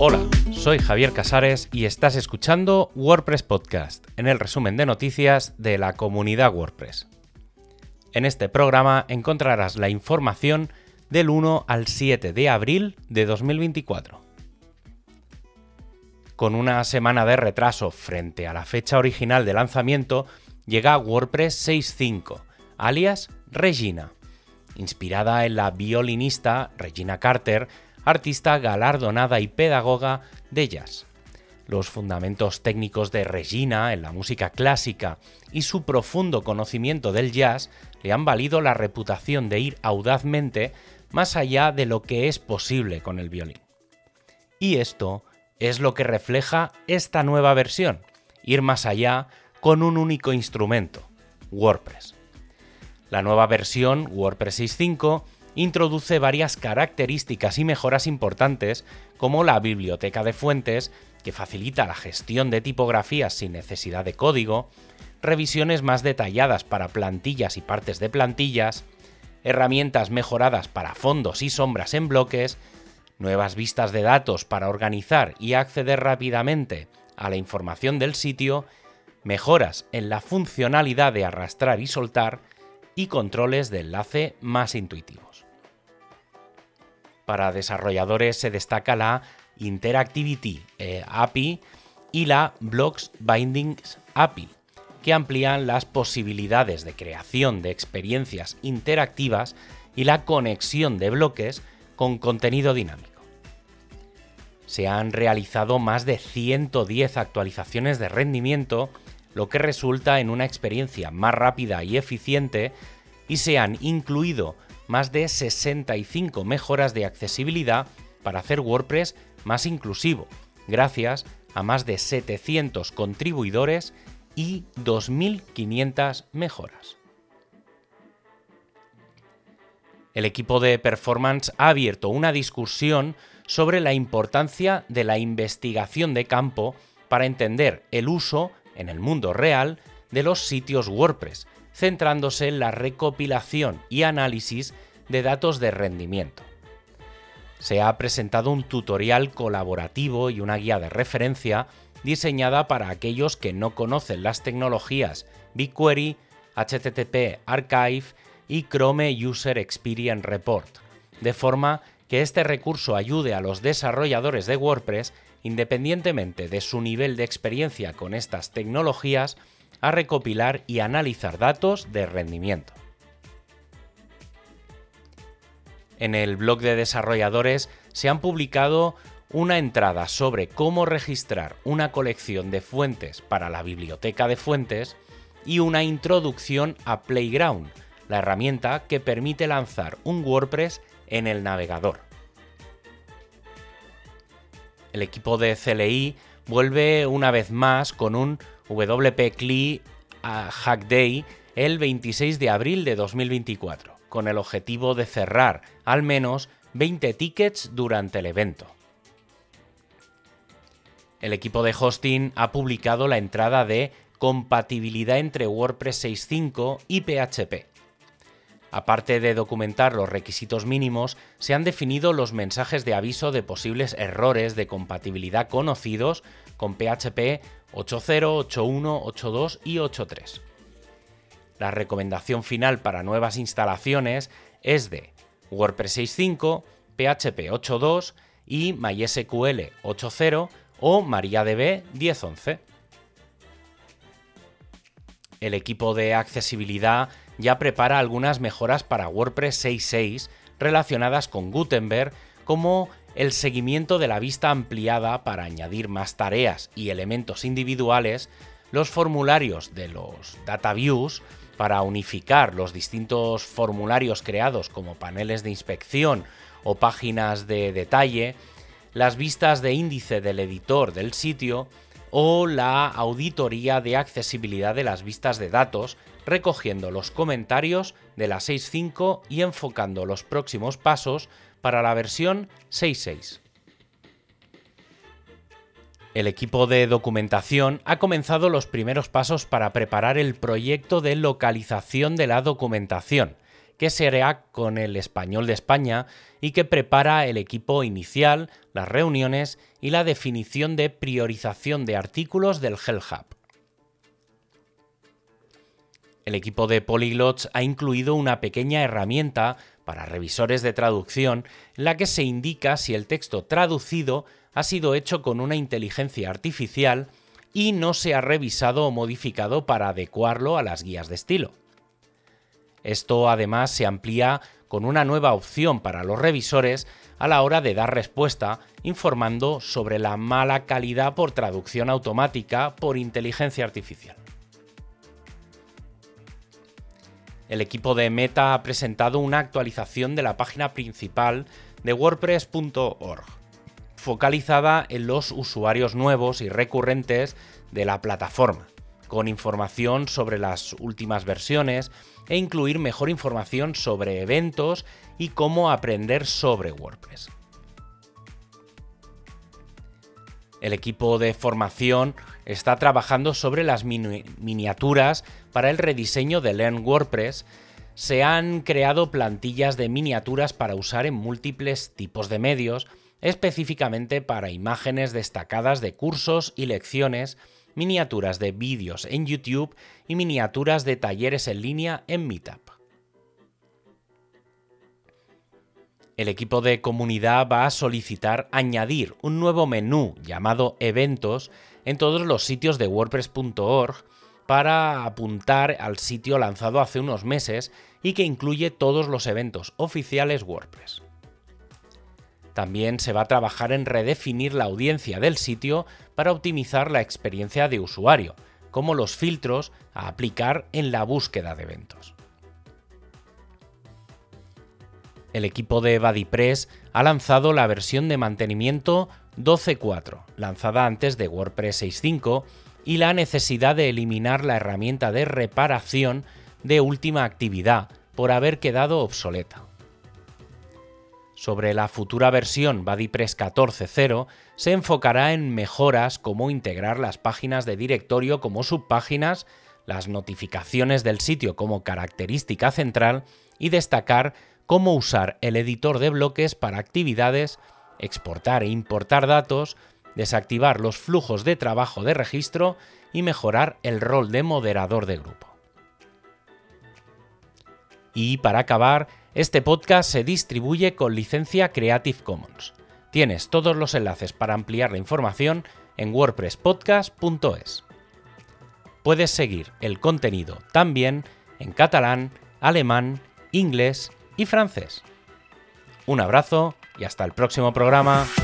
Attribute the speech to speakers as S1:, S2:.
S1: Hola, soy Javier Casares y estás escuchando WordPress Podcast, en el resumen de noticias de la comunidad WordPress. En este programa encontrarás la información del 1 al 7 de abril de 2024. Con una semana de retraso frente a la fecha original de lanzamiento, llega WordPress 6.5, alias Regina, inspirada en la violinista Regina Carter, artista galardonada y pedagoga de jazz. Los fundamentos técnicos de Regina en la música clásica y su profundo conocimiento del jazz le han valido la reputación de ir audazmente más allá de lo que es posible con el violín. Y esto es lo que refleja esta nueva versión, ir más allá con un único instrumento, WordPress. La nueva versión, WordPress 6.5, introduce varias características y mejoras importantes como la biblioteca de fuentes, que facilita la gestión de tipografías sin necesidad de código, revisiones más detalladas para plantillas y partes de plantillas, herramientas mejoradas para fondos y sombras en bloques, nuevas vistas de datos para organizar y acceder rápidamente a la información del sitio, mejoras en la funcionalidad de arrastrar y soltar y controles de enlace más intuitivos. Para desarrolladores se destaca la Interactivity API y la Blocks Bindings API, que amplían las posibilidades de creación de experiencias interactivas y la conexión de bloques con contenido dinámico. Se han realizado más de 110 actualizaciones de rendimiento, lo que resulta en una experiencia más rápida y eficiente, y se han incluido más de 65 mejoras de accesibilidad para hacer WordPress más inclusivo, gracias a más de 700 contribuidores y 2.500 mejoras. El equipo de Performance ha abierto una discusión sobre la importancia de la investigación de campo para entender el uso en el mundo real de los sitios WordPress, centrándose en la recopilación y análisis de datos de rendimiento. Se ha presentado un tutorial colaborativo y una guía de referencia diseñada para aquellos que no conocen las tecnologías BigQuery, HTTP Archive y Chrome User Experience Report, de forma que este recurso ayude a los desarrolladores de WordPress, independientemente de su nivel de experiencia con estas tecnologías, a recopilar y analizar datos de rendimiento. En el blog de desarrolladores se han publicado una entrada sobre cómo registrar una colección de fuentes para la biblioteca de fuentes y una introducción a Playground, la herramienta que permite lanzar un WordPress en el navegador. El equipo de CLI vuelve una vez más con un WP CLI Hack Day el 26 de abril de 2024, con el objetivo de cerrar al menos 20 tickets durante el evento. El equipo de hosting ha publicado la entrada de compatibilidad entre WordPress 6.5 y PHP. Aparte de documentar los requisitos mínimos, se han definido los mensajes de aviso de posibles errores de compatibilidad conocidos con PHP 8.0, 8.1, 8.2 y 8.3. La recomendación final para nuevas instalaciones es de WordPress 6.5, PHP 8.2 y MySQL 8.0 o MariaDB 10.11. El equipo de accesibilidad ya prepara algunas mejoras para WordPress 6.6 relacionadas con Gutenberg, como el seguimiento de la vista ampliada para añadir más tareas y elementos individuales, los formularios de los Data Views para unificar los distintos formularios creados como paneles de inspección o páginas de detalle, las vistas de índice del editor del sitio o la auditoría de accesibilidad de las vistas de datos, recogiendo los comentarios de la 6.5 y enfocando los próximos pasos para la versión 6.6. El equipo de documentación ha comenzado los primeros pasos para preparar el proyecto de localización de la documentación, que se hará con el Español de España y que prepara el equipo inicial, las reuniones y la definición de priorización de artículos del Help Hub. El equipo de Polyglots ha incluido una pequeña herramienta para revisores de traducción en la que se indica si el texto traducido ha sido hecho con una inteligencia artificial y no se ha revisado o modificado para adecuarlo a las guías de estilo. Esto además se amplía con una nueva opción para los revisores a la hora de dar respuesta, informando sobre la mala calidad por traducción automática por inteligencia artificial. El equipo de Meta ha presentado una actualización de la página principal de WordPress.org, focalizada en los usuarios nuevos y recurrentes de la plataforma, con información sobre las últimas versiones e incluir mejor información sobre eventos y cómo aprender sobre WordPress. El equipo de formación está trabajando sobre las miniaturas para el rediseño de Learn WordPress. Se han creado plantillas de miniaturas para usar en múltiples tipos de medios, específicamente para imágenes destacadas de cursos y lecciones, miniaturas de vídeos en YouTube y miniaturas de talleres en línea en Meetup. El equipo de comunidad va a solicitar añadir un nuevo menú llamado Eventos en todos los sitios de WordPress.org para apuntar al sitio lanzado hace unos meses y que incluye todos los eventos oficiales WordPress. También se va a trabajar en redefinir la audiencia del sitio para optimizar la experiencia de usuario, como los filtros a aplicar en la búsqueda de eventos. El equipo de BuddyPress ha lanzado la versión de mantenimiento 12.4, lanzada antes de WordPress 6.5, y la necesidad de eliminar la herramienta de reparación de última actividad por haber quedado obsoleta. Sobre la futura versión BuddyPress 14.0 se enfocará en mejoras como integrar las páginas de directorio como subpáginas, las notificaciones del sitio como característica central y destacar cómo usar el editor de bloques para actividades, exportar e importar datos, desactivar los flujos de trabajo de registro y mejorar el rol de moderador de grupo. Y para acabar, este podcast se distribuye con licencia Creative Commons. Tienes todos los enlaces para ampliar la información en wordpresspodcast.es. Puedes seguir el contenido también en catalán, alemán, inglés y francés. Un abrazo y hasta el próximo programa.